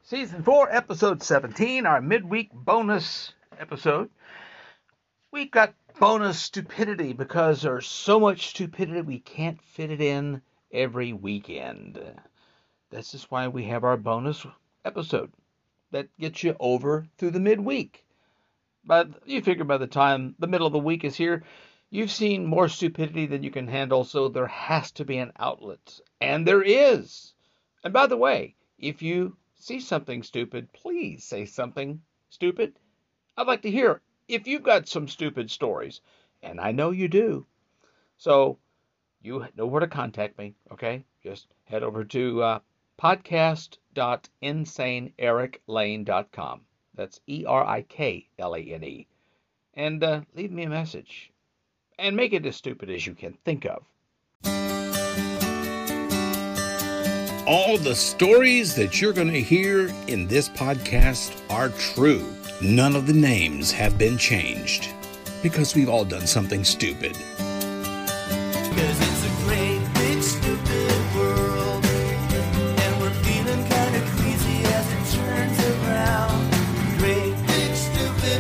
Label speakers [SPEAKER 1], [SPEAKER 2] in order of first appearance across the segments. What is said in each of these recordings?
[SPEAKER 1] Season 4, Episode 17, our midweek bonus episode. We've got bonus stupidity because there's so much stupidity we can't fit it in every weekend. That's just why we have our bonus episode that gets you over through the midweek. But you figure by the time the middle of the week is here, you've seen more stupidity than you can handle, so there has to be an outlet. And there is. And by the way, if you see something stupid, please say something stupid. I'd like to hear if you've got some stupid stories, and I know you do. So you know where to contact me, okay? Just head over to podcast.insaneericlane.com. That's ERIKLANE. And leave me a message. And make it as stupid as you can think of.
[SPEAKER 2] All the stories that you're going to hear in this podcast are true. None of the names have been changed because we've all done something stupid.
[SPEAKER 3] Because it's a great, big, stupid world, and we're feeling kind of queasy as it turns around. Great, big, stupid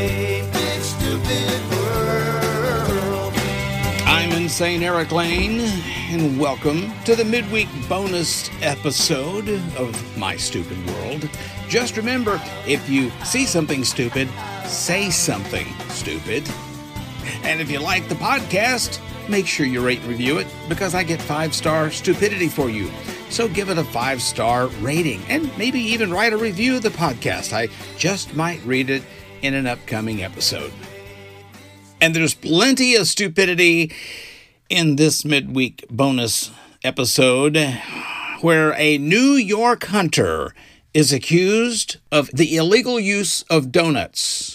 [SPEAKER 3] world.
[SPEAKER 2] I'm Insane Eric Lane, and welcome to the midweek bonus episode of My Stupid World. Just remember, if you see something stupid, say something stupid. And if you like the podcast, make sure you rate and review it, because I get 5-star stupidity for you. So give it a 5-star rating, and maybe even write a review of the podcast. I just might read it in an upcoming episode. And there's plenty of stupidity in this midweek bonus episode, where a New York hunter is accused of the illegal use of donuts.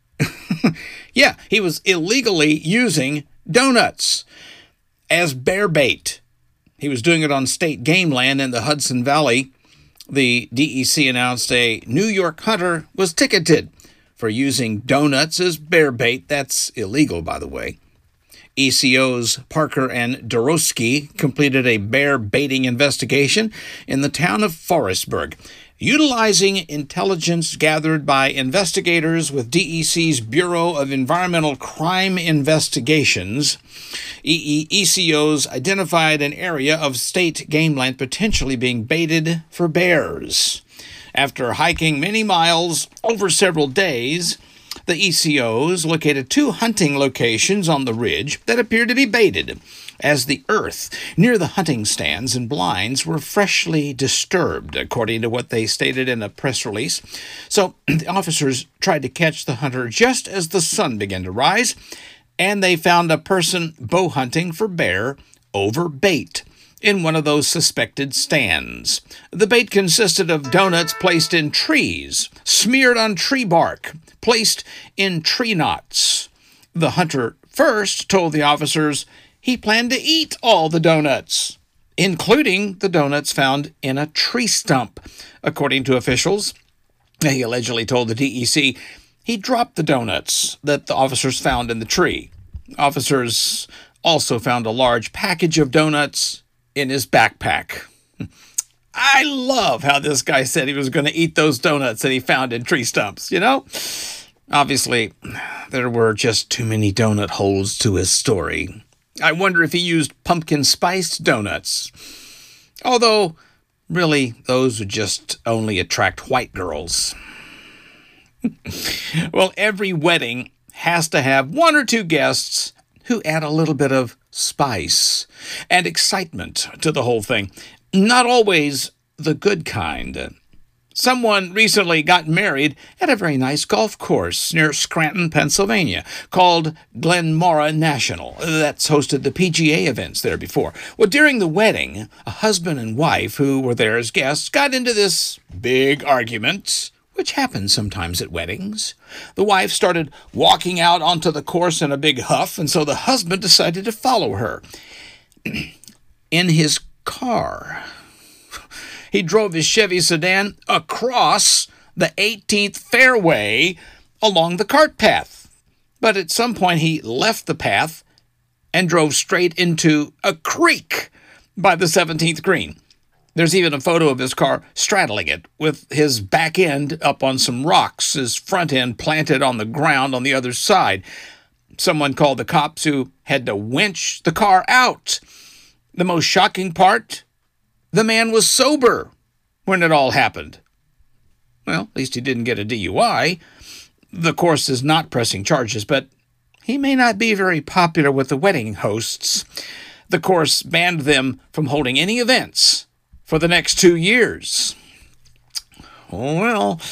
[SPEAKER 2] Yeah, he was illegally using donuts as bear bait. He was doing it on state game land in the Hudson Valley. The DEC announced a New York hunter was ticketed for using donuts as bear bait. That's illegal, by the way. ECOs Parker and Dorosky completed a bear baiting investigation in the town of Forestburg. Utilizing intelligence gathered by investigators with DEC's Bureau of Environmental Crime Investigations, ECOs identified an area of state game land potentially being baited for bears. After hiking many miles over several days, the ECOs located 2 hunting locations on the ridge that appeared to be baited, as the earth near the hunting stands and blinds were freshly disturbed, according to what they stated in a press release. So the officers tried to catch the hunter just as the sun began to rise, and they found a person bow hunting for bear over bait in one of those suspected stands. The bait consisted of donuts placed in trees, smeared on tree bark, placed in tree knots. The hunter first told the officers he planned to eat all the donuts, including the donuts found in a tree stump. According to officials, he allegedly told the DEC he dropped the donuts that the officers found in the tree. Officers also found a large package of donuts in his backpack. I love how this guy said he was going to eat those donuts that he found in tree stumps, you know? Obviously, there were just too many donut holes to his story. I wonder if he used pumpkin-spiced donuts. Although, really, those would just only attract white girls. Well, every wedding has to have 1 or 2 guests who add a little bit of spice and excitement to the whole thing. Not always the good kind. Someone recently got married at a very nice golf course near Scranton, Pennsylvania, called Glenmora National. That's hosted the PGA events there before. Well, during the wedding, a husband and wife who were there as guests got into this big argument, which happens sometimes at weddings. The wife started walking out onto the course in a big huff, and so the husband decided to follow her in his car. He drove his Chevy sedan across the 18th fairway along the cart path. But at some point he left the path and drove straight into a creek by the 17th green. There's even a photo of his car straddling it, with his back end up on some rocks, his front end planted on the ground on the other side. Someone called the cops, who had to winch the car out. The most shocking part, the man was sober when it all happened. Well, at least he didn't get a DUI. The course is not pressing charges, but he may not be very popular with the wedding hosts. The course banned them from holding any events for the next 2 years. Well,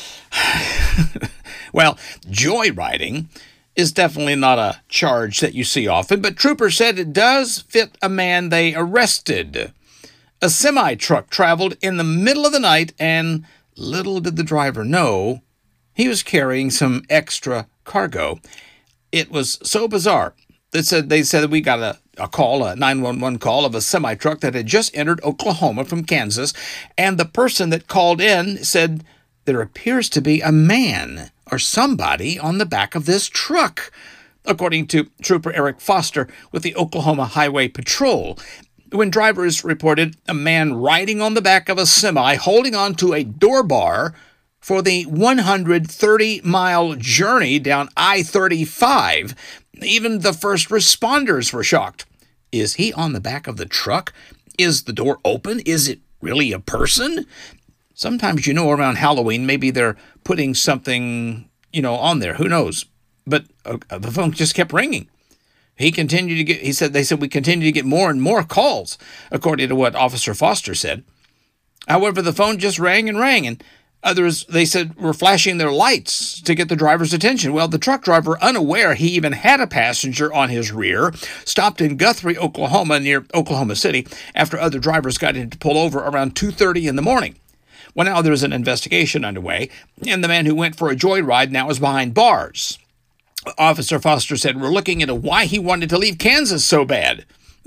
[SPEAKER 2] joyriding is definitely not a charge that you see often, but troopers said it does fit a man they arrested. A semi-truck traveled in the middle of the night, and little did the driver know he was carrying some extra cargo. It was so bizarre. They said that we got a call, a 911 call of a semi-truck that had just entered Oklahoma from Kansas, and the person that called in said there appears to be a man or somebody on the back of this truck, according to Trooper Eric Foster with the Oklahoma Highway Patrol. When drivers reported a man riding on the back of a semi holding on to a door bar for the 130-mile journey down I-35, even the first responders were shocked. Is he on the back of the truck? Is the door open? Is it really a person? Sometimes, around Halloween, maybe they're putting something, on there. Who knows? But the phone just kept ringing. They said we continue to get more and more calls, according to what Officer Foster said. However, the phone just rang, and others, they said, were flashing their lights to get the driver's attention. Well, the truck driver, unaware he even had a passenger on his rear, stopped in Guthrie, Oklahoma, near Oklahoma City, after other drivers got in to pull over around 2:30 in the morning. Well, now there's an investigation underway, and the man who went for a joyride now is behind bars. Officer Foster said, we're looking into why he wanted to leave Kansas so bad.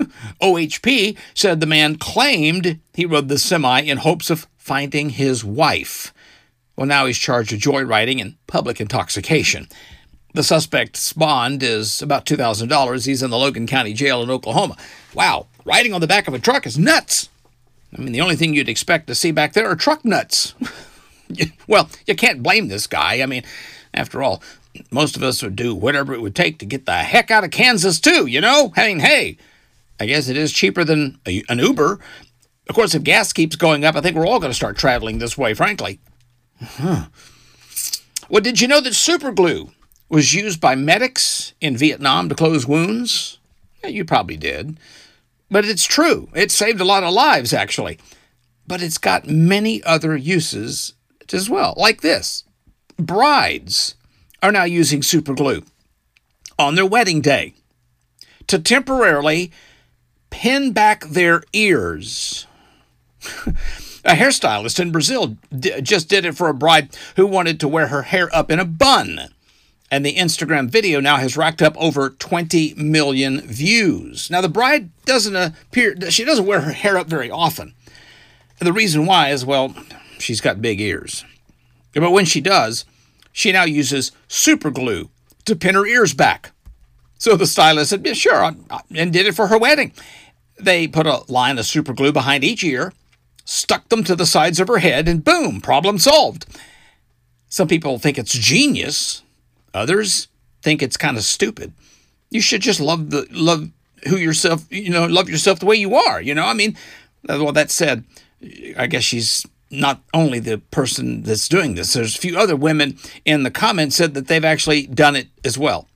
[SPEAKER 2] OHP said the man claimed he rode the semi in hopes of finding his wife. Well, now he's charged with joyriding and public intoxication. The suspect's bond is about $2,000. He's in the Logan County Jail in Oklahoma. Wow, riding on the back of a truck is nuts. I mean, the only thing you'd expect to see back there are truck nuts. Well, you can't blame this guy. I mean, after all, most of us would do whatever it would take to get the heck out of Kansas, too, I mean, hey, I guess it is cheaper than an Uber. Of course, if gas keeps going up, I think we're all going to start traveling this way, frankly. Well, did you know that super glue was used by medics in Vietnam to close wounds? Yeah, you probably did. But it's true. It saved a lot of lives, actually. But it's got many other uses as well, like this. Brides are now using super glue on their wedding day to temporarily pin back their ears. A hairstylist in Brazil just did it for a bride who wanted to wear her hair up in a bun. And the Instagram video now has racked up over 20 million views. Now, the bride doesn't wear her hair up very often. The reason why is, well, she's got big ears. But when she does, she now uses super glue to pin her ears back. So the stylist said, yeah, sure, and did it for her wedding. They put a line of super glue behind each ear, stuck them to the sides of her head, and boom, problem solved. Some people think it's genius. Others think it's kind of stupid. You should just love yourself the way you are, I mean, well, that said, I guess she's not only the person that's doing this. There's a few other women in the comments said that they've actually done it as well.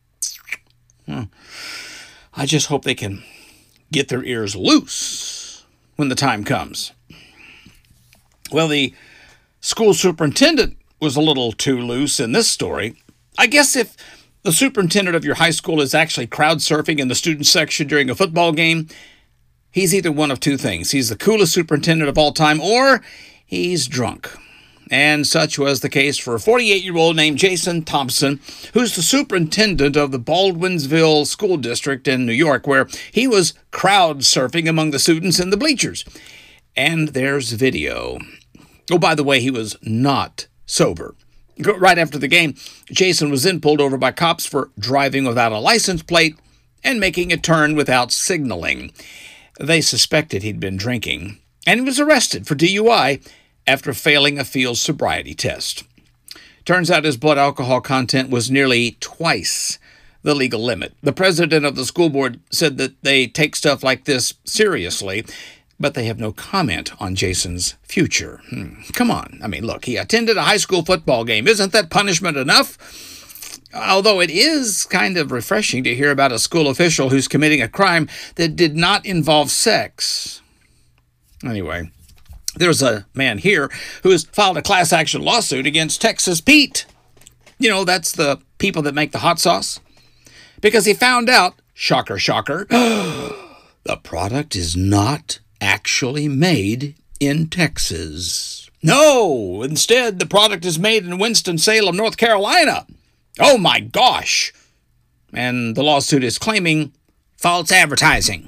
[SPEAKER 2] I just hope they can get their ears loose when the time comes. Well, the school superintendent was a little too loose in this story. I guess if the superintendent of your high school is actually crowd surfing in the student section during a football game, he's either one of two things. He's the coolest superintendent of all time, or he's drunk. And such was the case for a 48-year-old named Jason Thompson, who's the superintendent of the Baldwinsville School District in New York, where he was crowd surfing among the students in the bleachers. And there's video. Oh, by the way, he was not sober. Right after the game, Jason was then pulled over by cops for driving without a license plate and making a turn without signaling. They suspected he'd been drinking. and he was arrested for DUI after failing a field sobriety test. Turns out his blood alcohol content was nearly twice the legal limit. The president of the school board said that they take stuff like this seriously, but they have no comment on Jason's future. Come on. I mean, look, he attended a high school football game. Isn't that punishment enough? Although it is kind of refreshing to hear about a school official who's committing a crime that did not involve sex. Anyway, there's a man here who has filed a class action lawsuit against Texas Pete. You know, that's the people that make the hot sauce. Because he found out, shocker, shocker, the product is not actually made in Texas. No, instead, the product is made in Winston-Salem, North Carolina. Oh my gosh. And the lawsuit is claiming false advertising.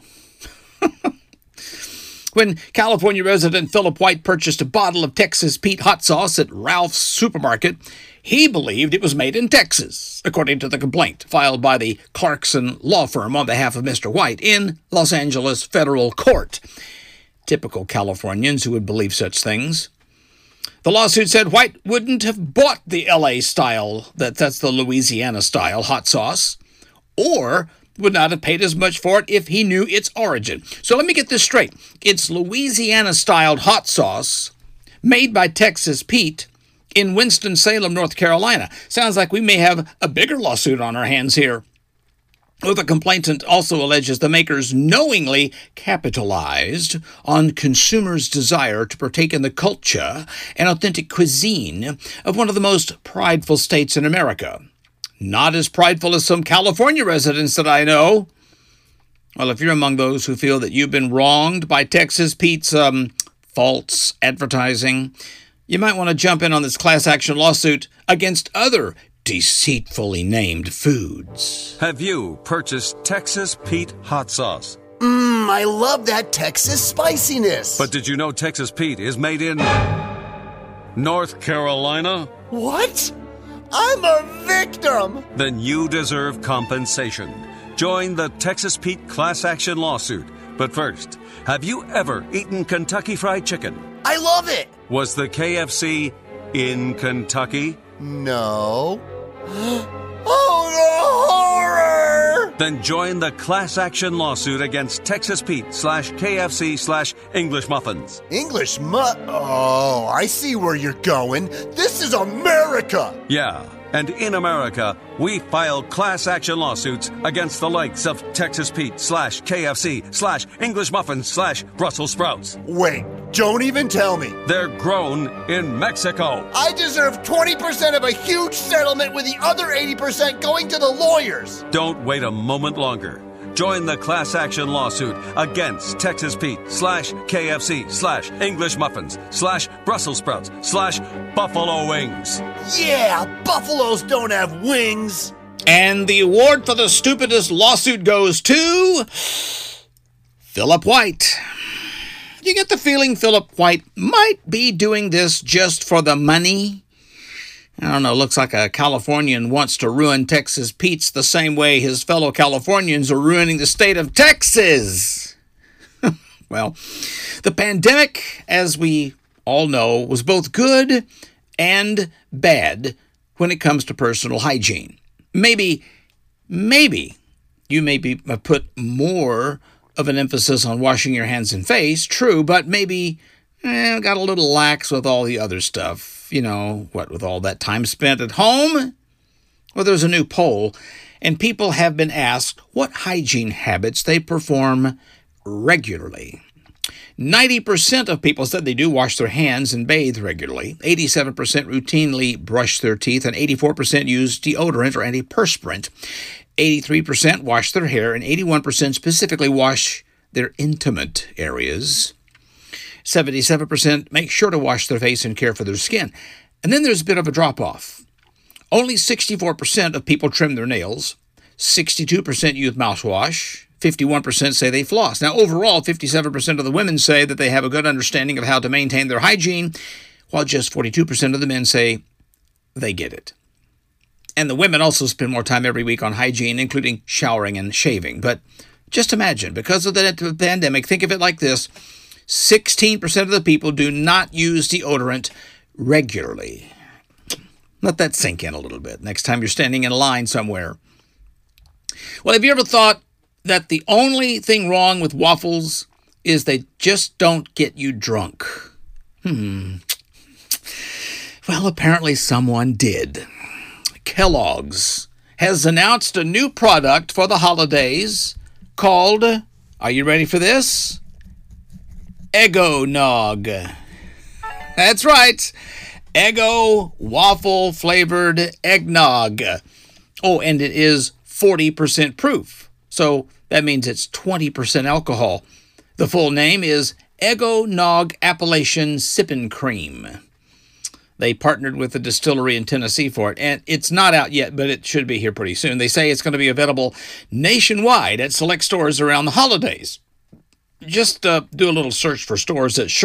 [SPEAKER 2] When California resident Philip White purchased a bottle of Texas Pete hot sauce at Ralph's supermarket, he believed it was made in Texas, according to the complaint filed by the Clarkson law firm on behalf of Mr. White in Los Angeles federal court. Typical Californians who would believe such things. The lawsuit said White wouldn't have bought the LA style, that's the Louisiana style hot sauce, or would not have paid as much for it if he knew its origin. So let me get this straight. It's Louisiana-styled hot sauce made by Texas Pete in Winston-Salem, North Carolina. Sounds like we may have a bigger lawsuit on our hands here. Well, the complainant also alleges the makers knowingly capitalized on consumers' desire to partake in the culture and authentic cuisine of one of the most prideful states in America. Not as prideful as some California residents that I know. Well, if you're among those who feel that you've been wronged by Texas Pete's false advertising, you might want to jump in on this class action lawsuit against other deceitfully named foods.
[SPEAKER 4] Have you purchased Texas Pete hot sauce?
[SPEAKER 5] I love that Texas spiciness.
[SPEAKER 4] But did you know Texas Pete is made in North Carolina?
[SPEAKER 5] What? I'm a victim!
[SPEAKER 4] Then you deserve compensation. Join the Texas Pete class action lawsuit. But first, have you ever eaten Kentucky Fried Chicken?
[SPEAKER 5] I love it!
[SPEAKER 4] Was the KFC in Kentucky?
[SPEAKER 5] No. Oh, the horror!
[SPEAKER 4] Then join the class action lawsuit against Texas Pete /KFC /English Muffins.
[SPEAKER 5] Oh, I see where you're going. This is America!
[SPEAKER 4] Yeah, and in America, we file class action lawsuits against the likes of Texas Pete /KFC /English Muffins /Brussels sprouts.
[SPEAKER 5] Wait, don't even tell me.
[SPEAKER 4] They're grown in Mexico.
[SPEAKER 5] I deserve 20% of a huge settlement with the other 80% going to the lawyers.
[SPEAKER 4] Don't wait a moment longer. Join the class action lawsuit against Texas Pete /KFC /English Muffins /Brussels sprouts /Buffalo Wings.
[SPEAKER 5] Yeah, buffaloes don't have wings.
[SPEAKER 2] And the award for the stupidest lawsuit goes to Philip White. You get the feeling Philip White might be doing this just for the money? I don't know, looks like a Californian wants to ruin Texas Pete's the same way his fellow Californians are ruining the state of Texas. Well, the pandemic, as we all know, was both good and bad when it comes to personal hygiene. Maybe you have put more of an emphasis on washing your hands and face, true, but maybe got a little lax with all the other stuff. You know, what with all that time spent at home? Well, there's a new poll, and people have been asked what hygiene habits they perform regularly. 90% of people said they do wash their hands and bathe regularly. 87% routinely brush their teeth, and 84% use deodorant or antiperspirant. 83% wash their hair, and 81% specifically wash their intimate areas. 77% make sure to wash their face and care for their skin. And then there's a bit of a drop-off. Only 64% of people trim their nails. 62% use mouthwash. 51% say they floss. Now, overall, 57% of the women say that they have a good understanding of how to maintain their hygiene, while just 42% of the men say they get it. And the women also spend more time every week on hygiene, including showering and shaving. But just imagine, because of the pandemic, think of it like this. 16% of the people do not use deodorant regularly. Let that sink in a little bit next time you're standing in a line somewhere. Well, have you ever thought that the only thing wrong with waffles is they just don't get you drunk? Well, apparently someone did. Kellogg's has announced a new product for the holidays called, are you ready for this? Eggo-Nog. That's right. Eggo waffle-flavored eggnog. Oh, and it is 40% proof. So that means it's 20% alcohol. The full name is Eggo-Nog Appalachian Sippin' Cream. They partnered with a distillery in Tennessee for it, and it's not out yet, but it should be here pretty soon. They say it's going to be available nationwide at select stores around the holidays. Just do a little search for stores at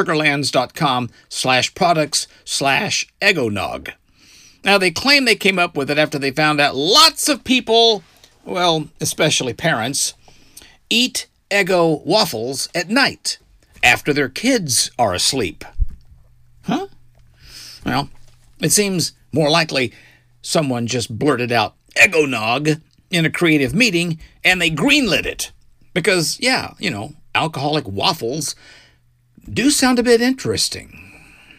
[SPEAKER 2] sugarlands.com/products/Eggo-Nog. Now, they claim they came up with it after they found out lots of people, well, especially parents, eat Eggo waffles at night after their kids are asleep. Huh? Well, it seems more likely someone just blurted out Eggo-Nog in a creative meeting and they greenlit it. Because, yeah, alcoholic waffles do sound a bit interesting.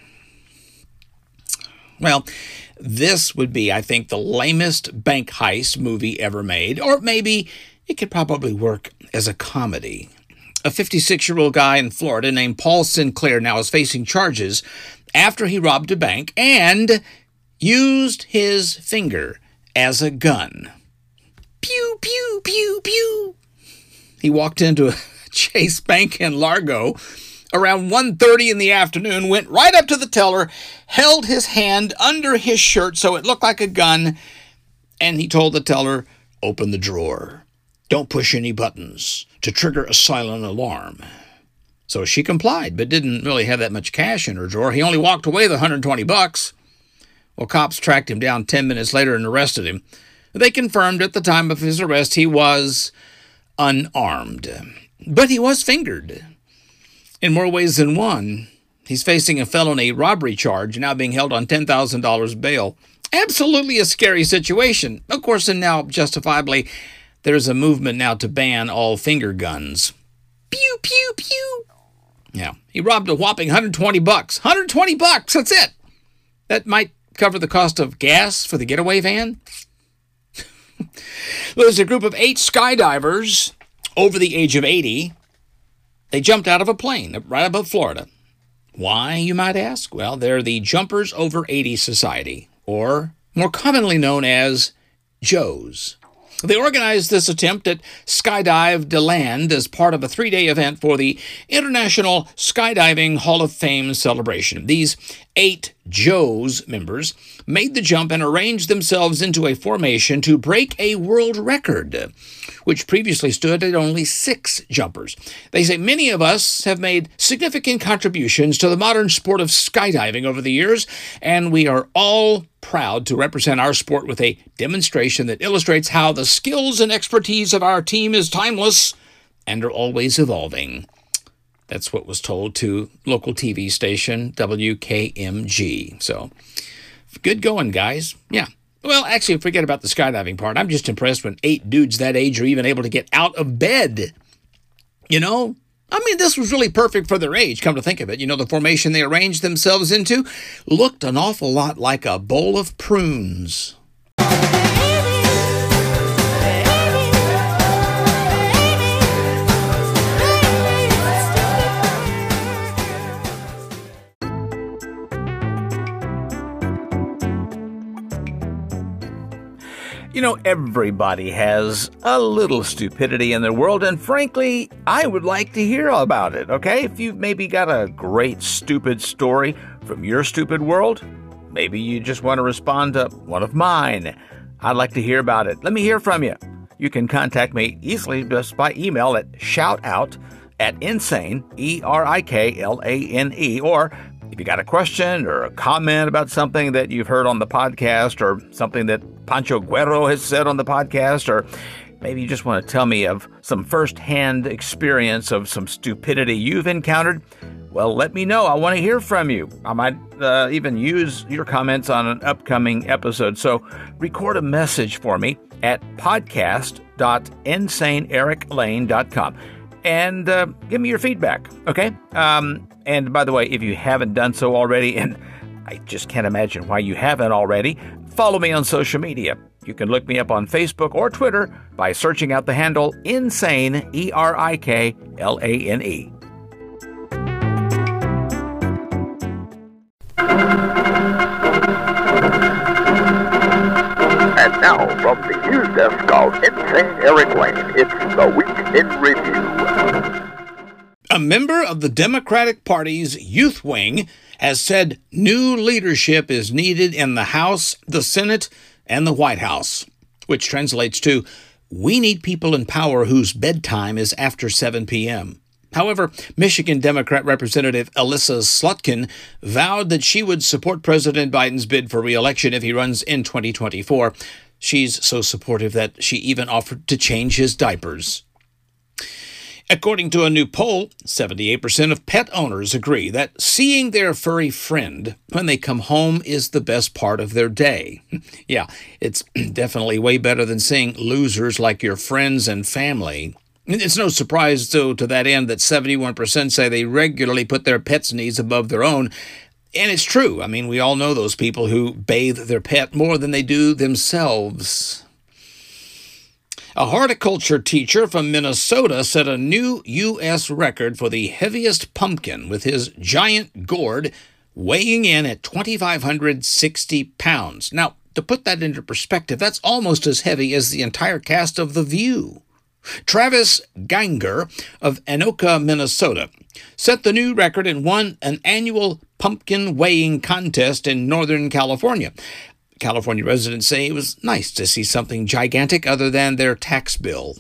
[SPEAKER 2] Well, this would be, I think, the lamest bank heist movie ever made, or maybe it could probably work as a comedy. A 56-year-old guy in Florida named Paul Sinclair now is facing charges after he robbed a bank and used his finger as a gun. Pew, pew, pew, pew. He walked into a Chase Bank in Largo around 1:30 in the afternoon, went right up to the teller, held his hand under his shirt so it looked like a gun, and he told the teller, "Open the drawer. Don't push any buttons to trigger a silent alarm." So she complied, but didn't really have that much cash in her drawer. He only walked away with $120. Well, cops tracked him down 10 minutes later and arrested him. They confirmed at the time of his arrest he was unarmed. But he was fingered. In more ways than one, he's facing a felony robbery charge, now being held on $10,000 bail. Absolutely a scary situation. Of course, and now, justifiably, there's a movement now to ban all finger guns. Pew, pew, pew. Yeah, he robbed a whopping $120. $120, that's it. That might cover the cost of gas for the getaway van. There's a group of 8 skydivers over the age of 80. They jumped out of a plane right above Florida. Why, you might ask? Well, they're the Jumpers Over 80 Society, or more commonly known as JOES. They organized this attempt at Skydive DeLand as part of a 3-day event for the International Skydiving Hall of Fame celebration. These 8 JOES members made the jump and arranged themselves into a formation to break a world record, which previously stood at only 6 jumpers. They say many of us have made significant contributions to the modern sport of skydiving over the years, and we are all proud to represent our sport with a demonstration that illustrates how the skills and expertise of our team is timeless and are always evolving. That's what was told to local TV station WKMG. So, good going, guys. Yeah. Well, actually, forget about the skydiving part. I'm just impressed when 8 dudes that age are even able to get out of bed. I mean, this was really perfect for their age, come to think of it. The formation they arranged themselves into looked an awful lot like a bowl of prunes.
[SPEAKER 1] Everybody has a little stupidity in their world, and frankly, I would like to hear about it, okay? If you've maybe got a great stupid story from your stupid world, maybe you just want to respond to one of mine. I'd like to hear about it. Let me hear from you. You can contact me easily just by email at shoutout@insane, ERIKLANE, or if you got a question or a comment about something that you've heard on the podcast or something that Pancho Guerrero has said on the podcast, or
[SPEAKER 2] maybe you just want to tell me of some first-hand experience of some stupidity you've encountered, well, let me know. I want to hear from you. I might even use your comments on an upcoming episode. So record a message for me at podcast.insaneericlane.com and give me your feedback, okay? And by the way, if you haven't done so already, and I just can't imagine why you haven't already, follow me on social media. You can look me up on Facebook or Twitter by searching out the handle Insane, ERIKLANE.
[SPEAKER 6] And now, from the news desk of Insane Eric Lane, it's the Week in Review.
[SPEAKER 2] A member of the Democratic Party's youth wing has said new leadership is needed in the House, the Senate, and the White House, which translates to, we need people in power whose bedtime is after 7 p.m. However, Michigan Democrat Representative Elissa Slotkin vowed that she would support President Biden's bid for re-election if he runs in 2024. She's so supportive that she even offered to change his diapers. According to a new poll, 78% of pet owners agree that seeing their furry friend when they come home is the best part of their day. Yeah, it's definitely way better than seeing losers like your friends and family. It's no surprise, though, to that end that 71% say they regularly put their pet's needs above their own. And it's true. I mean, we all know those people who bathe their pet more than they do themselves. A horticulture teacher from Minnesota set a new U.S. record for the heaviest pumpkin with his giant gourd weighing in at 2,560 pounds. Now, to put that into perspective, that's almost as heavy as the entire cast of The View. Travis Ganger of Anoka, Minnesota, set the new record and won an annual pumpkin weighing contest in Northern California. California residents say it was nice to see something gigantic other than their tax bill.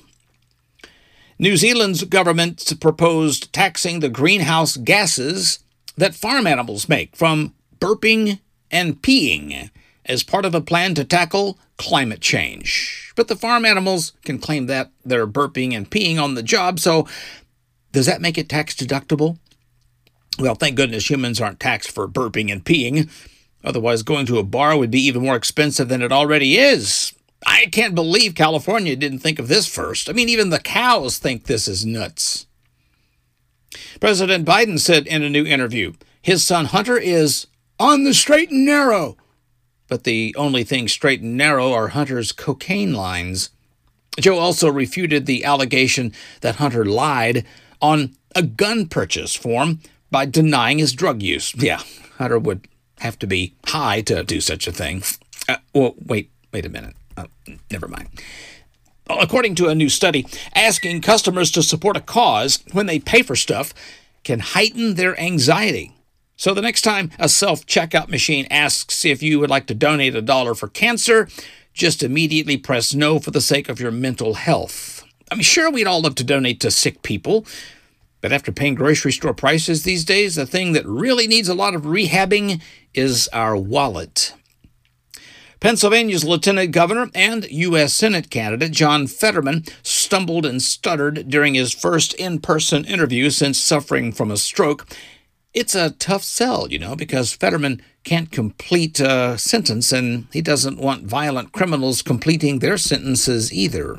[SPEAKER 2] New Zealand's government proposed taxing the greenhouse gases that farm animals make from burping and peeing as part of a plan to tackle climate change. But the farm animals can claim that they're burping and peeing on the job, so does that make it tax deductible? Well, thank goodness humans aren't taxed for burping and peeing. Otherwise, going to a bar would be even more expensive than it already is. I can't believe California didn't think of this first. I mean, even the cows think this is nuts. President Biden said in a new interview, his son Hunter is on the straight and narrow. But the only thing straight and narrow are Hunter's cocaine lines. Joe also refuted the allegation that Hunter lied on a gun purchase form by denying his drug use. Yeah, Hunter would have to be high to do such a thing. Wait a minute. Never mind. According to a new study, asking customers to support a cause when they pay for stuff can heighten their anxiety. So the next time a self-checkout machine asks if you would like to donate $1 for cancer, just immediately press no for the sake of your mental health. I mean, sure, we'd all love to donate to sick people, but after paying grocery store prices these days, the thing that really needs a lot of rehabbing is our wallet. Pennsylvania's Lieutenant Governor and U.S. Senate candidate John Fetterman stumbled and stuttered during his first in-person interview since suffering from a stroke. It's a tough sell, because Fetterman can't complete a sentence, and he doesn't want violent criminals completing their sentences either.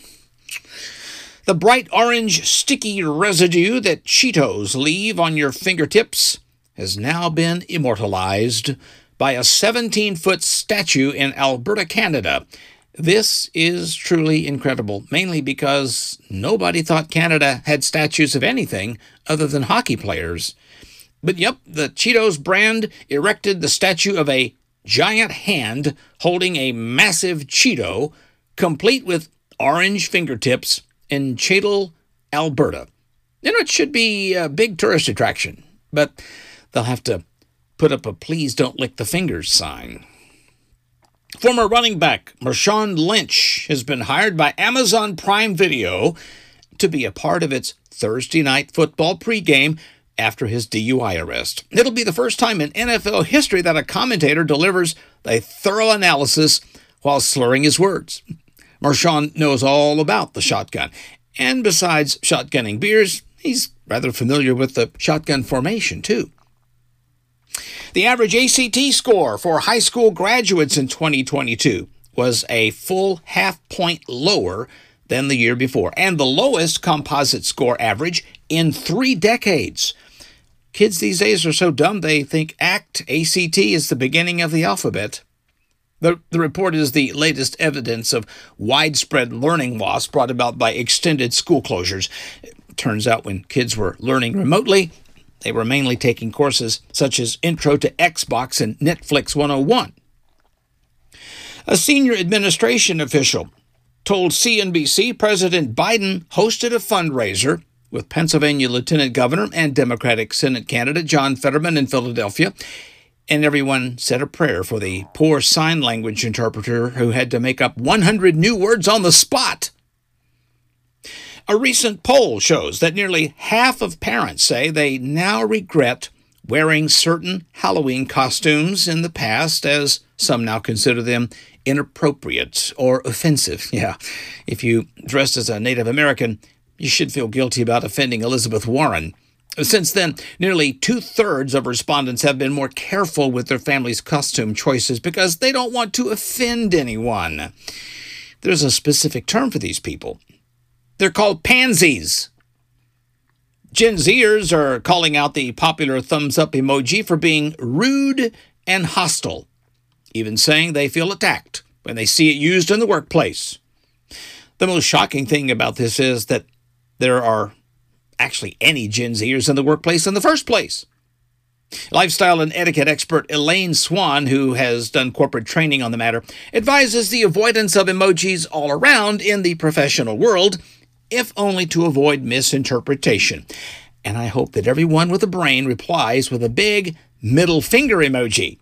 [SPEAKER 2] The bright orange sticky residue that Cheetos leave on your fingertips has now been immortalized by a 17-foot statue in Alberta, Canada. This is truly incredible, mainly because nobody thought Canada had statues of anything other than hockey players. But yep, the Cheetos brand erected the statue of a giant hand holding a massive Cheeto, complete with orange fingertips, in Cheadle, Alberta. It should be a big tourist attraction, but they'll have to put up a please don't lick the fingers sign. Former running back Marshawn Lynch has been hired by Amazon Prime Video to be a part of its Thursday night football pregame after his DUI arrest. It'll be the first time in NFL history that a commentator delivers a thorough analysis while slurring his words. Marshawn knows all about the shotgun. And besides shotgunning beers, he's rather familiar with the shotgun formation, too. The average ACT score for high school graduates in 2022 was a full half-point lower than the year before, and the lowest composite score average in 3 decades. Kids these days are so dumb they think ACT is the beginning of the alphabet. The report is the latest evidence of widespread learning loss brought about by extended school closures. It turns out when kids were learning remotely, they were mainly taking courses such as Intro to Xbox and Netflix 101. A senior administration official told CNBC President Biden hosted a fundraiser with Pennsylvania Lieutenant Governor and Democratic Senate candidate John Fetterman in Philadelphia, and everyone said a prayer for the poor sign language interpreter who had to make up 100 new words on the spot. A recent poll shows that nearly half of parents say they now regret wearing certain Halloween costumes in the past, as some now consider them inappropriate or offensive. Yeah, if you dressed as a Native American, you should feel guilty about offending Elizabeth Warren. Since then, nearly 2/3 of respondents have been more careful with their family's costume choices because they don't want to offend anyone. There's a specific term for these people. They're called pansies. Gen Zers are calling out the popular thumbs-up emoji for being rude and hostile, even saying they feel attacked when they see it used in the workplace. The most shocking thing about this is that there are actually any Gen Zers in the workplace in the first place. Lifestyle and etiquette expert Elaine Swan, who has done corporate training on the matter, advises the avoidance of emojis all around in the professional world, if only to avoid misinterpretation. And I hope that everyone with a brain replies with a big middle finger emoji.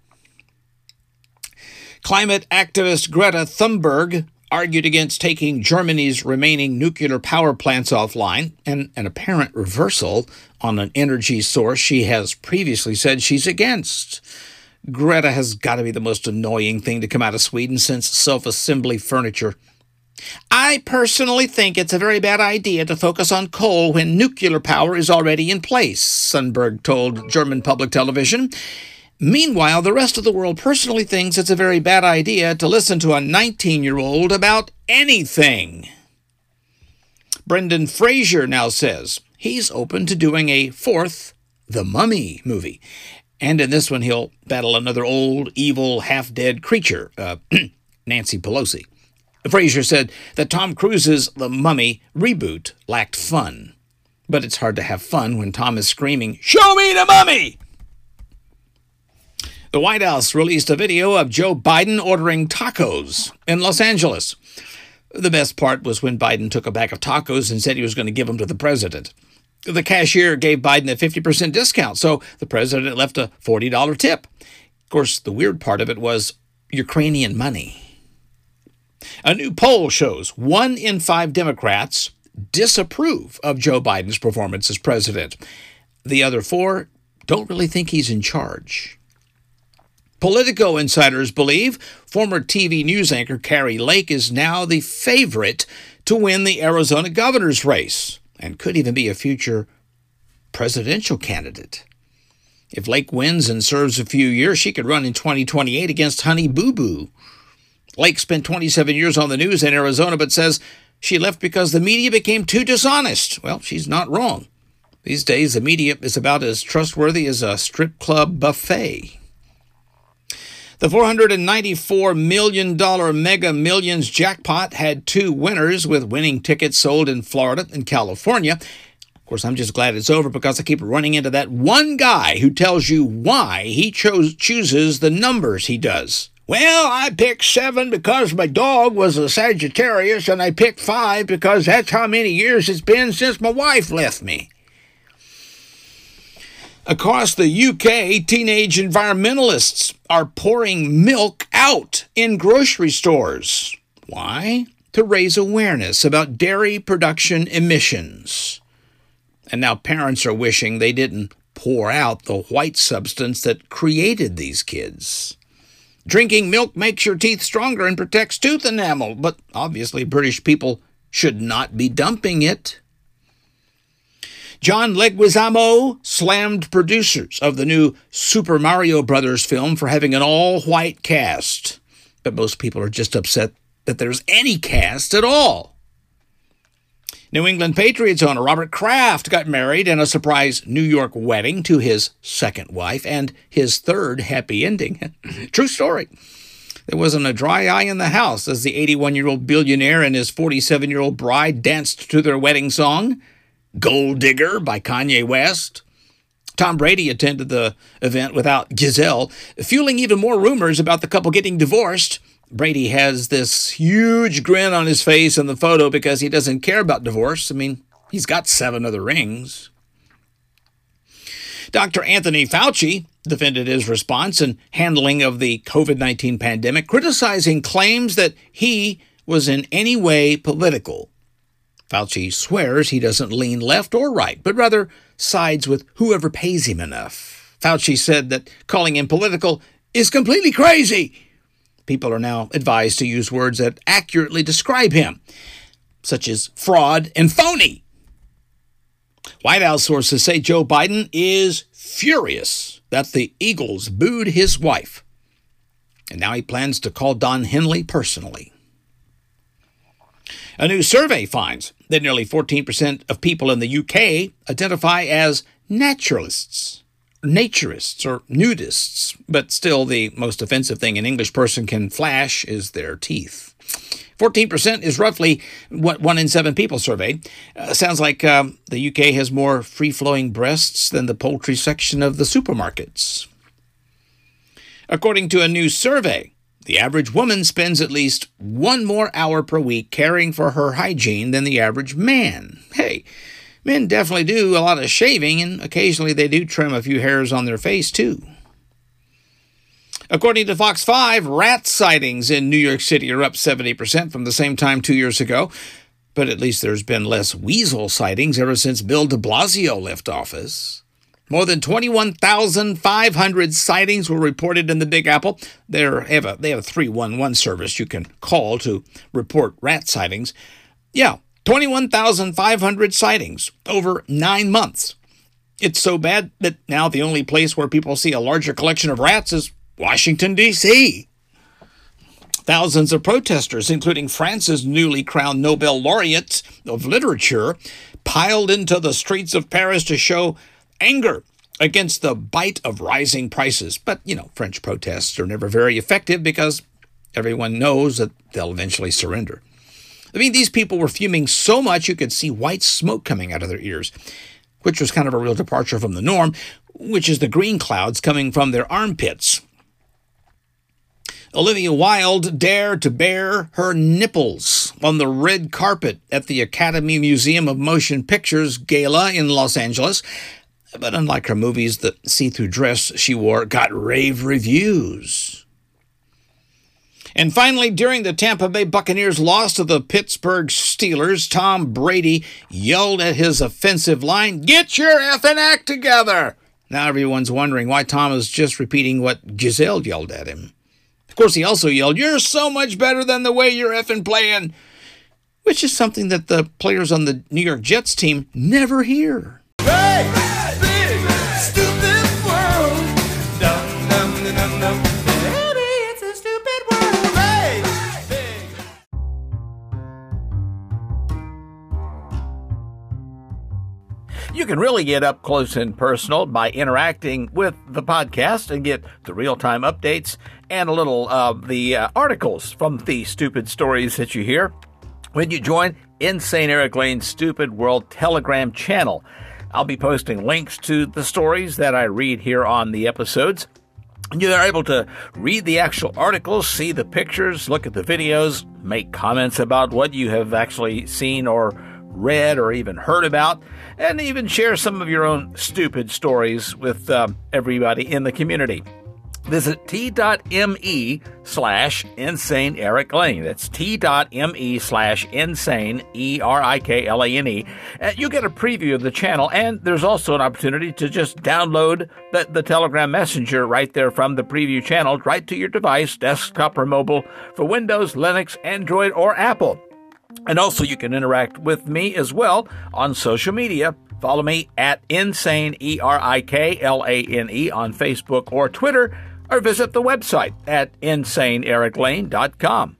[SPEAKER 2] Climate activist Greta Thunberg argued against taking Germany's remaining nuclear power plants offline, and an apparent reversal on an energy source she has previously said she's against. Greta has got to be the most annoying thing to come out of Sweden since self-assembly furniture. I personally think it's a very bad idea to focus on coal when nuclear power is already in place, Thunberg told German public television. Meanwhile, the rest of the world personally thinks it's a very bad idea to listen to a 19-year-old about anything. Brendan Fraser now says he's open to doing a 4th The Mummy movie. And in this one, he'll battle another old, evil, half-dead creature, Nancy Pelosi. Fraser said that Tom Cruise's The Mummy reboot lacked fun. But it's hard to have fun when Tom is screaming, "Show me the mummy!" The White House released a video of Joe Biden ordering tacos in Los Angeles. The best part was when Biden took a bag of tacos and said he was going to give them to the president. The cashier gave Biden a 50% discount, so the president left a $40 tip. Of course, the weird part of it was Ukrainian money. A new poll shows 1 in 5 Democrats disapprove of Joe Biden's performance as president. The other 4 don't really think he's in charge. Politico insiders believe former TV news anchor Kari Lake is now the favorite to win the Arizona governor's race and could even be a future presidential candidate. If Lake wins and serves a few years, she could run in 2028 against Honey Boo Boo. Lake spent 27 years on the news in Arizona, but says she left because the media became too dishonest. Well, she's not wrong. These days, the media is about as trustworthy as a strip club buffet. The $494 million Mega Millions jackpot had 2 winners, with winning tickets sold in Florida and California. Of course, I'm just glad it's over because I keep running into that one guy who tells you why he chooses the numbers he does. Well, I picked 7 because my dog was a Sagittarius, and I picked 5 because that's how many years it's been since my wife left me. Across the UK, teenage environmentalists are pouring milk out in grocery stores. Why? To raise awareness about dairy production emissions. And now parents are wishing they didn't pour out the white substance that created these kids. Drinking milk makes your teeth stronger and protects tooth enamel, but obviously British people should not be dumping it. John Leguizamo slammed producers of the new Super Mario Brothers film for having an all-white cast. But most people are just upset that there's any cast at all. New England Patriots owner Robert Kraft got married in a surprise New York wedding to his second wife and his third happy ending. True story. There wasn't a dry eye in the house as the 81-year-old billionaire and his 47-year-old bride danced to their wedding song, Gold Digger by Kanye West. Tom Brady attended the event without Giselle, fueling even more rumors about the couple getting divorced. Brady has this huge grin on his face in the photo because he doesn't care about divorce. I mean, he's got 7 other rings. Dr. Anthony Fauci defended his response and handling of the COVID-19 pandemic, criticizing claims that he was in any way political. Fauci swears he doesn't lean left or right, but rather sides with whoever pays him enough. Fauci said that calling him political is completely crazy. People are now advised to use words that accurately describe him, such as fraud and phony. White House sources say Joe Biden is furious that the Eagles booed his wife, and now he plans to call Don Henley personally. A new survey finds that nearly 14% of people in the UK identify as naturalists, or nudists, but still the most offensive thing an English person can flash is their teeth. 14% is roughly what 1 in 7 people surveyed. Sounds like the UK has more free-flowing breasts than the poultry section of the supermarkets. According to a new survey, the average woman spends at least 1 more hour per week caring for her hygiene than the average man. Hey, men definitely do a lot of shaving, and occasionally they do trim a few hairs on their face, too. According to Fox 5, rat sightings in New York City are up 70% from the same time 2 years ago, but at least there's been less weasel sightings ever since Bill de Blasio left office. More than 21,500 sightings were reported in the Big Apple. They have a 311 service you can call to report rat sightings. Yeah, 21,500 sightings over 9 months. It's so bad that now the only place where people see a larger collection of rats is Washington, D.C. Thousands of protesters, including France's newly crowned Nobel laureate of literature, piled into the streets of Paris to show anger against the bite of rising prices. But, French protests are never very effective because everyone knows that they'll eventually surrender. I mean, these people were fuming so much you could see white smoke coming out of their ears, which was kind of a real departure from the norm, which is the green clouds coming from their armpits. Olivia Wilde dared to bare her nipples on the red carpet at the Academy Museum of Motion Pictures Gala in Los Angeles. But unlike her movies, the see-through dress she wore got rave reviews. And finally, during the Tampa Bay Buccaneers' loss to the Pittsburgh Steelers, Tom Brady yelled at his offensive line, "Get your effing act together!" Now everyone's wondering why Tom is just repeating what Giselle yelled at him. Of course, he also yelled, "You're so much better than the way you're effing playing," which is something that the players on the New York Jets team never hear.
[SPEAKER 3] Hey, big, stupid world. Dum, dum, dum, dum. Baby, it's a stupid world. Hey, big.
[SPEAKER 1] You can really get up close and personal by interacting with the podcast and get the real-time updates and a little of the articles from the stupid stories that you hear when you join Insane Eric Lane's Stupid World Telegram channel. I'll be posting links to the stories that I read here on the episodes. You're able to read the actual articles, see the pictures, look at the videos, make comments about what you have actually seen or read or even heard about, and even share some of your own stupid stories with everybody in the community.
[SPEAKER 2] Visit t.me/insane Eric Lane. That's t.me/insane ERIKLANE. You get a preview of the channel, and there's also an opportunity to just download the Telegram Messenger right there from the preview channel right to your device, desktop or mobile, for Windows, Linux, Android, or Apple. And also you can interact with me as well on social media. Follow me at Insane ERIKLANE on Facebook or Twitter, or visit the website at insaneericlane.com.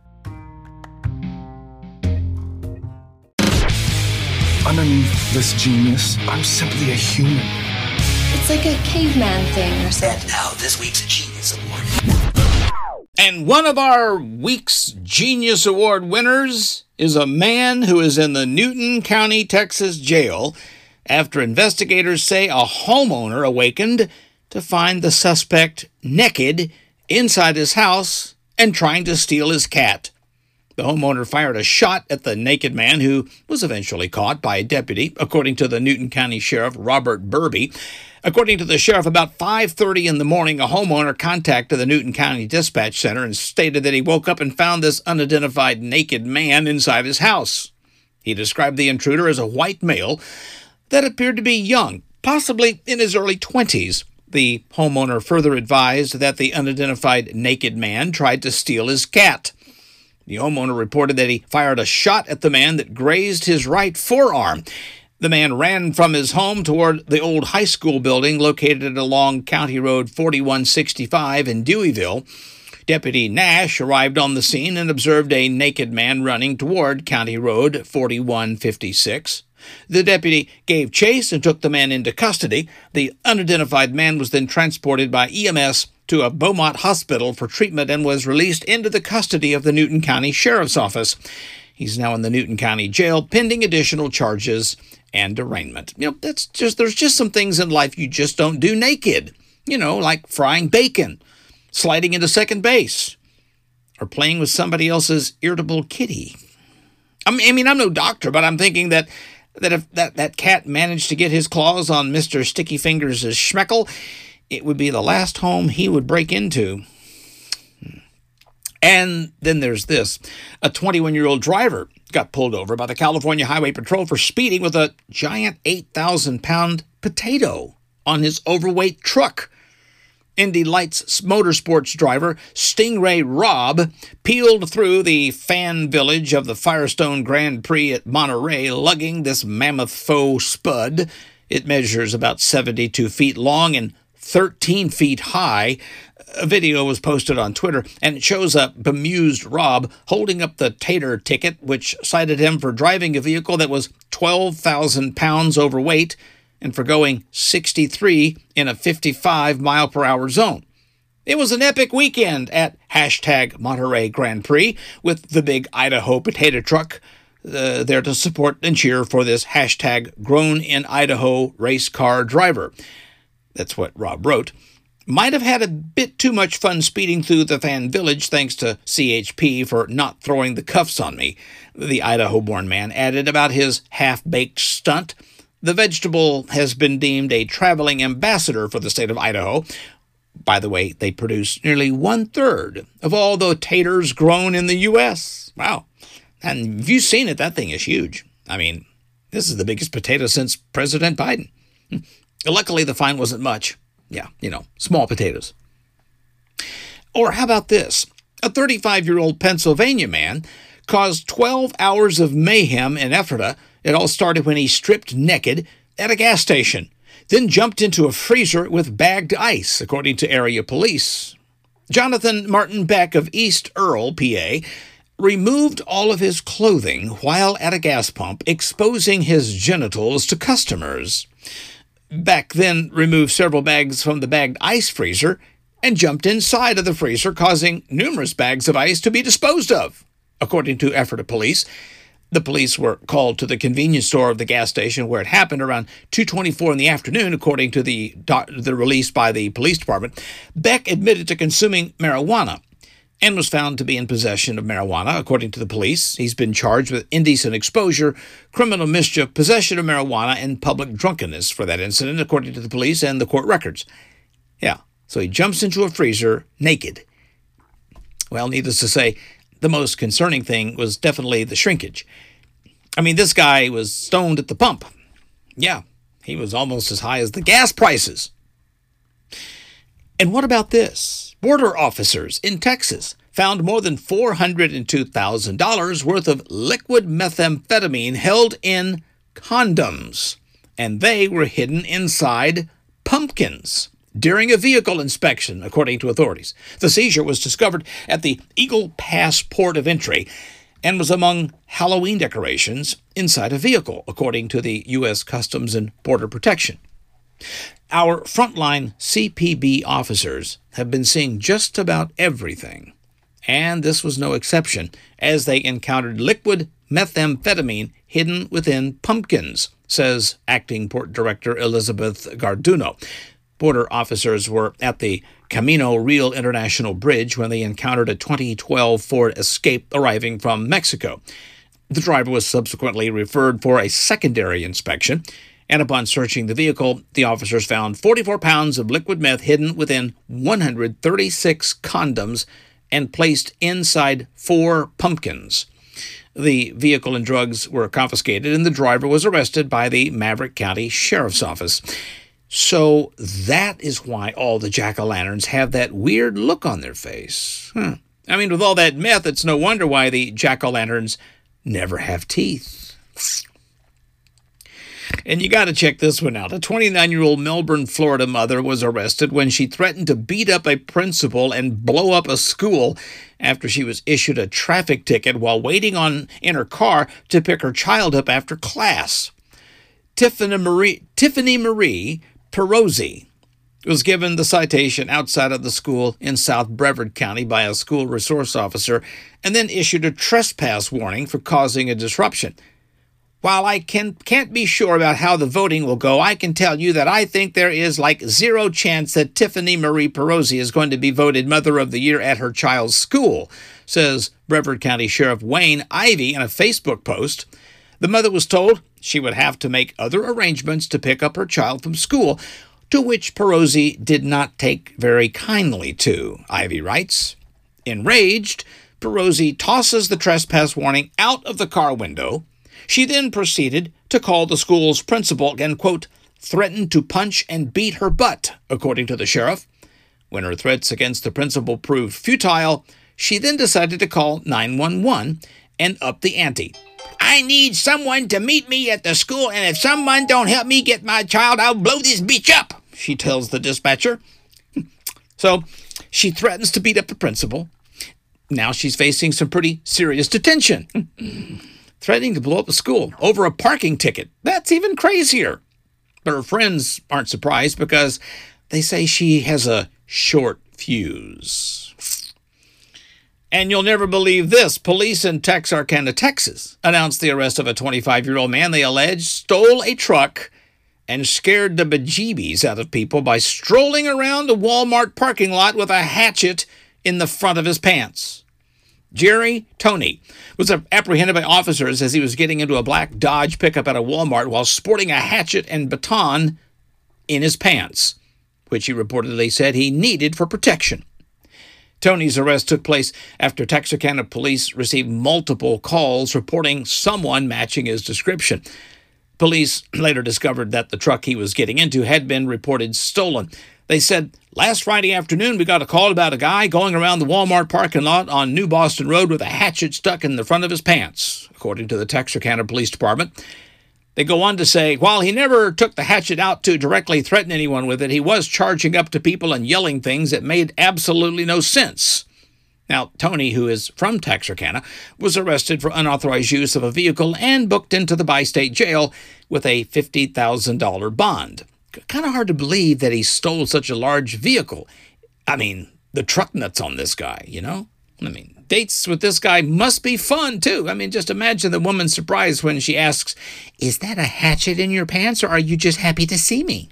[SPEAKER 7] Underneath this genius, I'm simply a human.
[SPEAKER 8] It's like a caveman thing or something.
[SPEAKER 9] And now this week's Genius Award.
[SPEAKER 2] And one of our week's Genius Award winners is a man who is in the Newton County, Texas jail after investigators say a homeowner awakened to find the suspect naked inside his house and trying to steal his cat. The homeowner fired a shot at the naked man, who was eventually caught by a deputy, according to the Newton County Sheriff Robert Burby. According to the sheriff, about 5:30 in the morning, a homeowner contacted the Newton County Dispatch Center and stated that he woke up and found this unidentified naked man inside his house. He described the intruder as a white male that appeared to be young, possibly in his early 20s. The homeowner further advised that the unidentified naked man tried to steal his cat. The homeowner reported that he fired a shot at the man that grazed his right forearm. The man ran from his home toward the old high school building located along County Road 4165 in Deweyville. Deputy Nash arrived on the scene and observed a naked man running toward County Road 4156. The deputy gave chase and took the man into custody. The unidentified man was then transported by EMS to a Beaumont hospital for treatment and was released into the custody of the Newton County Sheriff's Office. He's now in the Newton County Jail pending additional charges and arraignment. There's just some things in life you just don't do naked. Like frying bacon, sliding into second base, or playing with somebody else's irritable kitty. I mean, I'm no doctor, but I'm thinking that if that cat managed to get his claws on Mr. Sticky Fingers' schmeckle, it would be the last home he would break into. And then there's this. A 21-year-old driver got pulled over by the California Highway Patrol for speeding with a giant 8,000-pound potato on his overweight truck. Indy Lights Motorsports driver Stingray Robb peeled through the fan village of the Firestone Grand Prix at Monterey, lugging this mammoth faux spud. It measures about 72 feet long and 13 feet high. A video was posted on Twitter, and it shows a bemused Robb holding up the tater ticket, which cited him for driving a vehicle that was 12,000 pounds overweight and for going 63 in a 55-mile-per-hour zone. It was an epic weekend at #Monterey Grand Prix, with the big Idaho potato truck there to support and cheer for this #GrownInIdaho race car driver. That's what Robb wrote. Might have had a bit too much fun speeding through the fan village, thanks to CHP for not throwing the cuffs on me, the Idaho-born man added about his half-baked stunt. The vegetable has been deemed a traveling ambassador for the state of Idaho. By the way, they produce nearly 1/3 of all the taters grown in the U.S. Wow. And if you've seen it, that thing is huge. I mean, this is the biggest potato since President Biden. Luckily, the fine wasn't much. Yeah, small potatoes. Or how about this? A 35-year-old Pennsylvania man caused 12 hours of mayhem in Ephrata. It all started when he stripped naked at a gas station, then jumped into a freezer with bagged ice, according to area police. Jonathan Martin Beck of East Earl, PA, removed all of his clothing while at a gas pump, exposing his genitals to customers. Beck then removed several bags from the bagged ice freezer and jumped inside of the freezer, causing numerous bags of ice to be disposed of, according to Ephrata police. The police were called to the convenience store of the gas station where it happened around 2:24 in the afternoon, according to the release by the police department. Beck admitted to consuming marijuana and was found to be in possession of marijuana, according to the police. He's been charged with indecent exposure, criminal mischief, possession of marijuana, and public drunkenness for that incident, according to the police and the court records. Yeah, So he jumps into a freezer naked. Well, needless to say, the most concerning thing was definitely the shrinkage. I mean, this guy was stoned at the pump. Yeah, he was almost as high as the gas prices. And what about this? Border officers in Texas found more than $402,000 worth of liquid methamphetamine held in condoms, and they were hidden inside pumpkins during a vehicle inspection, according to authorities. The seizure was discovered at the Eagle Pass port of entry and was among Halloween decorations inside a vehicle, according to the U.S. Customs and Border Protection. Our frontline CPB officers have been seeing just about everything, and this was no exception, as they encountered liquid methamphetamine hidden within pumpkins, says Acting Port Director Elizabeth Garduno. Border officers were at the Camino Real International Bridge when they encountered a 2012 Ford Escape arriving from Mexico. The driver was subsequently referred for a secondary inspection, and upon searching the vehicle, the officers found 44 pounds of liquid meth hidden within 136 condoms and placed inside 4 pumpkins. The vehicle and drugs were confiscated, and the driver was arrested by the Maverick County Sheriff's Office. So that is why all the jack-o'-lanterns have that weird look on their face. I mean, with all that meth, it's no wonder why the jack-o'-lanterns never have teeth. And you got to check this one out. A 29-year-old Melbourne, Florida mother was arrested when she threatened to beat up a principal and blow up a school after she was issued a traffic ticket while waiting in her car to pick her child up after class. Tiffany Marie Perozzi was given the citation outside of the school in South Brevard County by a school resource officer and then issued a trespass warning for causing a disruption. While I can't be sure about how the voting will go, I can tell you that I think there is like zero chance that Tiffany Marie Perozzi is going to be voted Mother of the Year at her child's school, says Brevard County Sheriff Wayne Ivey in a Facebook post. The mother was told she would have to make other arrangements to pick up her child from school, to which Perozzi did not take very kindly to, Ivey writes. Enraged, Perozzi tosses the trespass warning out of the car window. She then proceeded to call the school's principal and, quote, threatened to punch and beat her butt, according to the sheriff. When her threats against the principal proved futile, she then decided to call 911 and up the ante. I need someone to meet me at the school, and if someone don't help me get my child, I'll blow this bitch up, she tells the dispatcher. So she threatens to beat up the principal. Now she's facing some pretty serious detention. Threatening to blow up the school over a parking ticket. That's even crazier. But her friends aren't surprised because they say she has a short fuse. And you'll never believe this. Police in Texarkana, Texas, announced the arrest of a 25-year-old man they allege stole a truck and scared the bejeebies out of people by strolling around a Walmart parking lot with a hatchet in the front of his pants. Jerry Toney was apprehended by officers as he was getting into a black Dodge pickup at a Walmart while sporting a hatchet and baton in his pants, which he reportedly said he needed for protection. Toney's arrest took place after Texarkana police received multiple calls reporting someone matching his description. Police later discovered that the truck he was getting into had been reported stolen. They said, last Friday afternoon, we got a call about a guy going around the Walmart parking lot on New Boston Road with a hatchet stuck in the front of his pants, according to the Texarkana Police Department. They go on to say, while he never took the hatchet out to directly threaten anyone with it, he was charging up to people and yelling things that made absolutely no sense. Now, Toney, who is from Texarkana, was arrested for unauthorized use of a vehicle and booked into the bi-state jail with a $50,000 bond. Kind of hard to believe that he stole such a large vehicle. I mean, the truck nuts on this guy, you know? I mean, dates with this guy must be fun, too. I mean, just imagine the woman's surprise when she asks, is that a hatchet in your pants, or are you just happy to see me?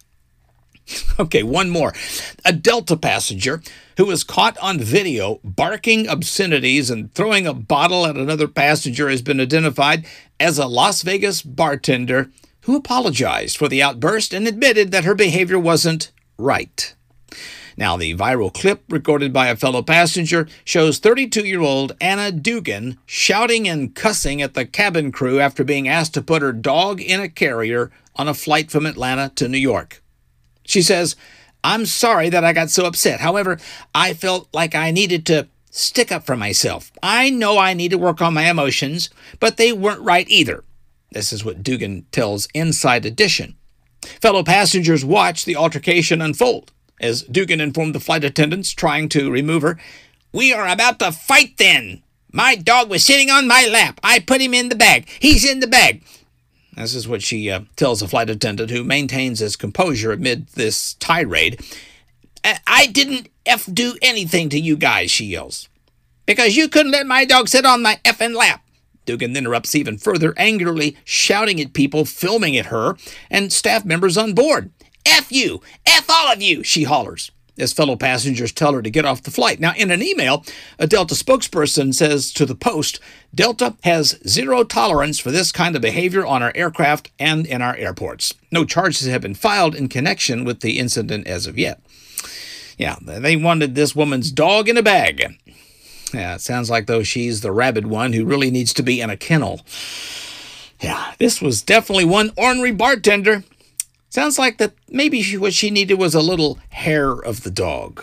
[SPEAKER 2] Okay, one more. A Delta passenger who was caught on video barking obscenities and throwing a bottle at another passenger has been identified as a Las Vegas bartender who apologized for the outburst and admitted that her behavior wasn't right. Now, the viral clip recorded by a fellow passenger shows 32-year-old Anna Dugan shouting and cussing at the cabin crew after being asked to put her dog in a carrier on a flight from Atlanta to New York. She says, "I'm sorry that I got so upset. However, I felt like I needed to stick up for myself. I know I need to work on my emotions, but they weren't right either." This is what Dugan tells Inside Edition. Fellow passengers watched the altercation unfold as Dugan informed the flight attendants trying to remove her, "We are about to fight then. My dog was sitting on my lap. I put him in the bag. He's in the bag." This is what she tells a flight attendant who maintains his composure amid this tirade. "I didn't do anything to you guys," she yells, "because you couldn't let my dog sit on my effing lap." Dugan interrupts even further, angrily shouting at people filming at her and staff members on board. "F you! F all of you!" she hollers, as fellow passengers tell her to get off the flight. Now, in an email, a Delta spokesperson says to the Post, "Delta has zero tolerance for this kind of behavior on our aircraft and in our airports. No charges have been filed in connection with the incident as of yet." Yeah, they wanted this woman's dog in a bag. Yeah, it sounds like, though, she's the rabid one who really needs to be in a kennel. Yeah, this was definitely one ornery bartender. Sounds like that maybe what she needed was a little hair of the dog.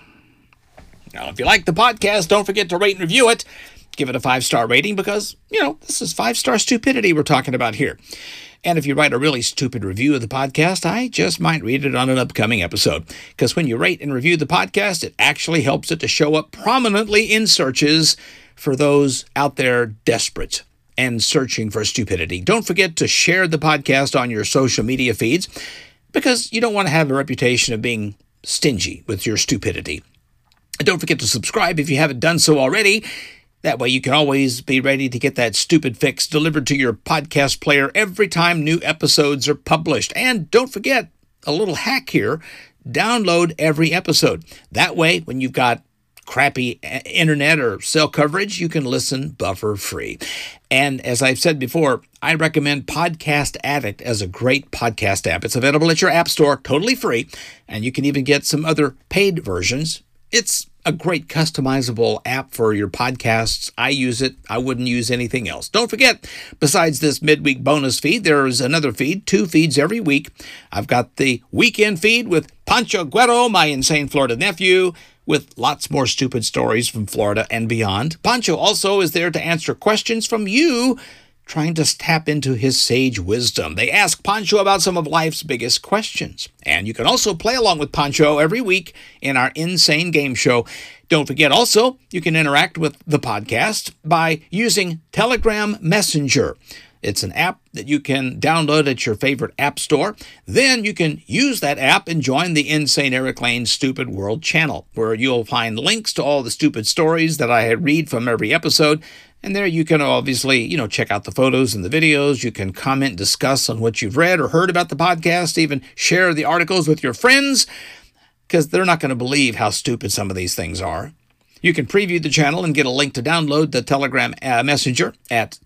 [SPEAKER 2] Now, if you like the podcast, don't forget to rate and review it. Give it a 5-star rating because, this is 5-star stupidity we're talking about here. And if you write a really stupid review of the podcast, I just might read it on an upcoming episode. Because when you rate and review the podcast, it actually helps it to show up prominently in searches for those out there desperate and searching for stupidity. Don't forget to share the podcast on your social media feeds because you don't want to have a reputation of being stingy with your stupidity. And don't forget to subscribe if you haven't done so already. That way you can always be ready to get that stupid fix delivered to your podcast player every time new episodes are published. And don't forget, a little hack here, download every episode. That way, when you've got crappy internet or cell coverage, you can listen buffer-free. And as I've said before, I recommend Podcast Addict as a great podcast app. It's available at your app store, totally free, and you can even get some other paid versions. It's a great customizable app for your podcasts. I use it. I wouldn't use anything else. Don't forget, besides this midweek bonus feed, there's another feed, 2 feeds every week. I've got the weekend feed with Pancho Guerrero, my insane Florida nephew, with lots more stupid stories from Florida and beyond. Pancho also is there to answer questions from you trying to tap into his sage wisdom. They ask Pancho about some of life's biggest questions. And you can also play along with Pancho every week in our Insane Game Show. Don't forget also, you can interact with the podcast by using Telegram Messenger. It's an app that you can download at your favorite app store. Then you can use that app and join the Insane Eric Lane Stupid World channel, where you'll find links to all the stupid stories that I read from every episode. And there you can obviously, check out the photos and the videos. You can comment, discuss on what you've read or heard about the podcast, even share the articles with your friends, because they're not going to believe how stupid some of these things are. You can preview the channel and get a link to download the Telegram Messenger at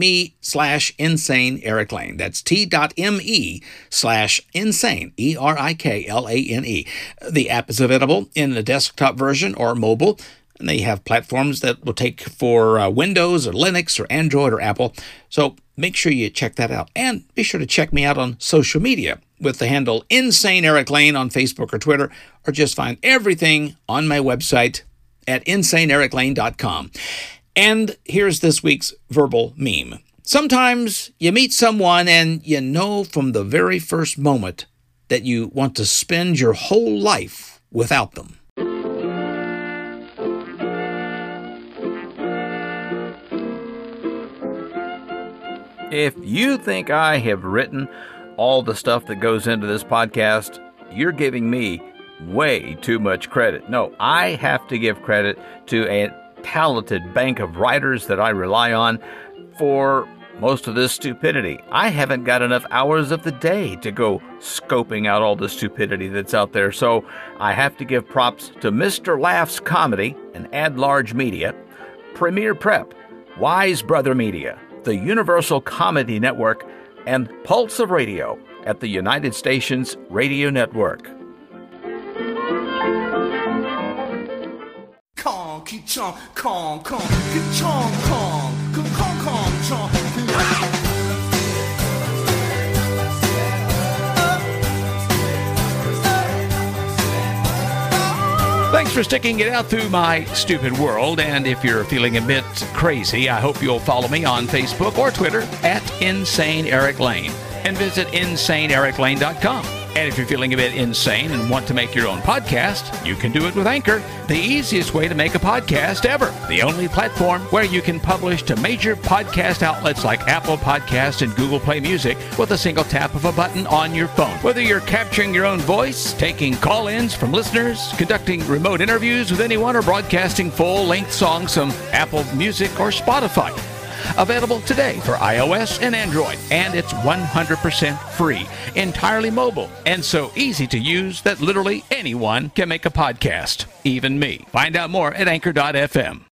[SPEAKER 2] t.me/insane Eric Lane. That's t.me/insane, ERIKLANE. The app is available in the desktop version or mobile. And they have platforms that will take for Windows or Linux or Android or Apple. So make sure you check that out. And be sure to check me out on social media with the handle Insane Eric Lane on Facebook or Twitter, or just find everything on my website at insaneericlane.com. And here's this week's verbal meme. Sometimes you meet someone and you know from the very first moment that you want to spend your whole life without them.
[SPEAKER 1] If you think I have written all the stuff that goes into this podcast, you're giving me way too much credit. No, I have to give credit to a talented bank of writers that I rely on for most of this stupidity. I haven't got enough hours of the day to go scoping out all the stupidity that's out there, so I have to give props to Mr. Laughs Comedy and Ad Large Media, Premier Prep, Wise Brother Media, the Universal Comedy Network, and Pulse of Radio at the United Stations Radio Network.
[SPEAKER 3] Kong, ki chong, kong, kong, ki chong, kong, kong, kong, kong, chong.
[SPEAKER 2] Thanks for sticking it out through my stupid world, and if you're feeling a bit crazy, I hope you'll follow me on Facebook or Twitter at Insane Eric Lane, and visit InsaneEricLane.com. And if you're feeling a bit insane and want to make your own podcast, you can do it with Anchor, the easiest way to make a podcast ever. The only platform where you can publish to major podcast outlets like Apple Podcasts and Google Play Music with a single tap of a button on your phone. Whether you're capturing your own voice, taking call-ins from listeners, conducting remote interviews with anyone, or broadcasting full-length songs from Apple Music or Spotify. Available today for iOS and Android, and it's 100% free, entirely mobile, and so easy to use that literally anyone can make a podcast, even me. Find out more at Anchor.fm.